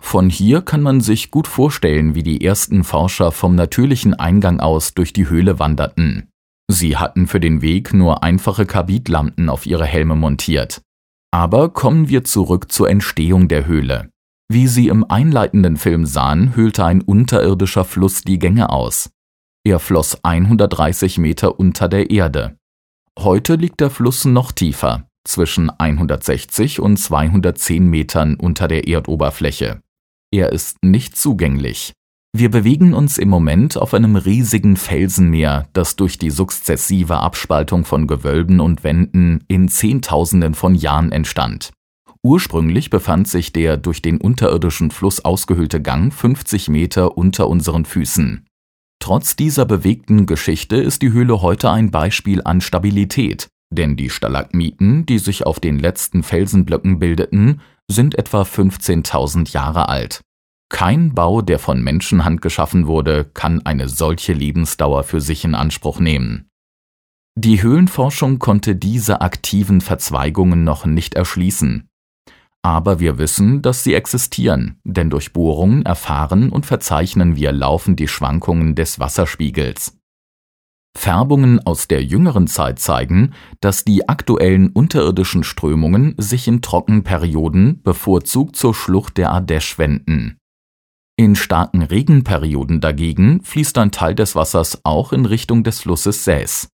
Von hier kann man sich gut vorstellen, wie die ersten Forscher vom natürlichen Eingang aus durch die Höhle wanderten. Sie hatten für den Weg nur einfache Karbidlampen auf ihre Helme montiert. Aber kommen wir zurück zur Entstehung der Höhle. Wie Sie im einleitenden Film sahen, höhlte ein unterirdischer Fluss die Gänge aus. Er floss 130 Meter unter der Erde. Heute liegt der Fluss noch tiefer, zwischen 160 und 210 Metern unter der Erdoberfläche. Er ist nicht zugänglich. Wir bewegen uns im Moment auf einem riesigen Felsenmeer, das durch die sukzessive Abspaltung von Gewölben und Wänden in Zehntausenden von Jahren entstand. Ursprünglich befand sich der durch den unterirdischen Fluss ausgehöhlte Gang 50 Meter unter unseren Füßen. Trotz dieser bewegten Geschichte ist die Höhle heute ein Beispiel an Stabilität, denn die Stalagmiten, die sich auf den letzten Felsenblöcken bildeten, sind etwa 15.000 Jahre alt. Kein Bau, der von Menschenhand geschaffen wurde, kann eine solche Lebensdauer für sich in Anspruch nehmen. Die Höhlenforschung konnte diese aktiven Verzweigungen noch nicht erschließen. Aber wir wissen, dass sie existieren, denn durch Bohrungen erfahren und verzeichnen wir laufend die Schwankungen des Wasserspiegels. Färbungen aus der jüngeren Zeit zeigen, dass die aktuellen unterirdischen Strömungen sich in Trockenperioden bevorzugt zur Schlucht der Ardèche wenden. In starken Regenperioden dagegen fließt ein Teil des Wassers auch in Richtung des Flusses Sees.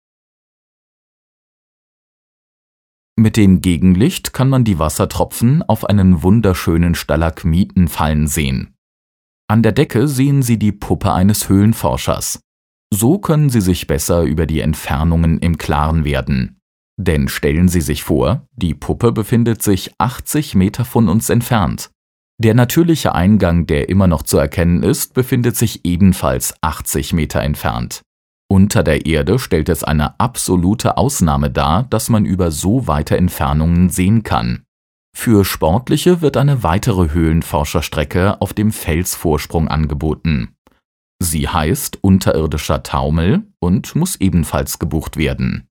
Mit dem Gegenlicht kann man die Wassertropfen auf einen wunderschönen Stalagmiten fallen sehen. An der Decke sehen Sie die Puppe eines Höhlenforschers. So können Sie sich besser über die Entfernungen im Klaren werden. Denn stellen Sie sich vor, die Puppe befindet sich 80 Meter von uns entfernt. Der natürliche Eingang, der immer noch zu erkennen ist, befindet sich ebenfalls 80 Meter entfernt. Unter der Erde stellt es eine absolute Ausnahme dar, dass man über so weite Entfernungen sehen kann. Für Sportliche wird eine weitere Höhlenforscherstrecke auf dem Felsvorsprung angeboten. Sie heißt unterirdischer Taumel und muss ebenfalls gebucht werden.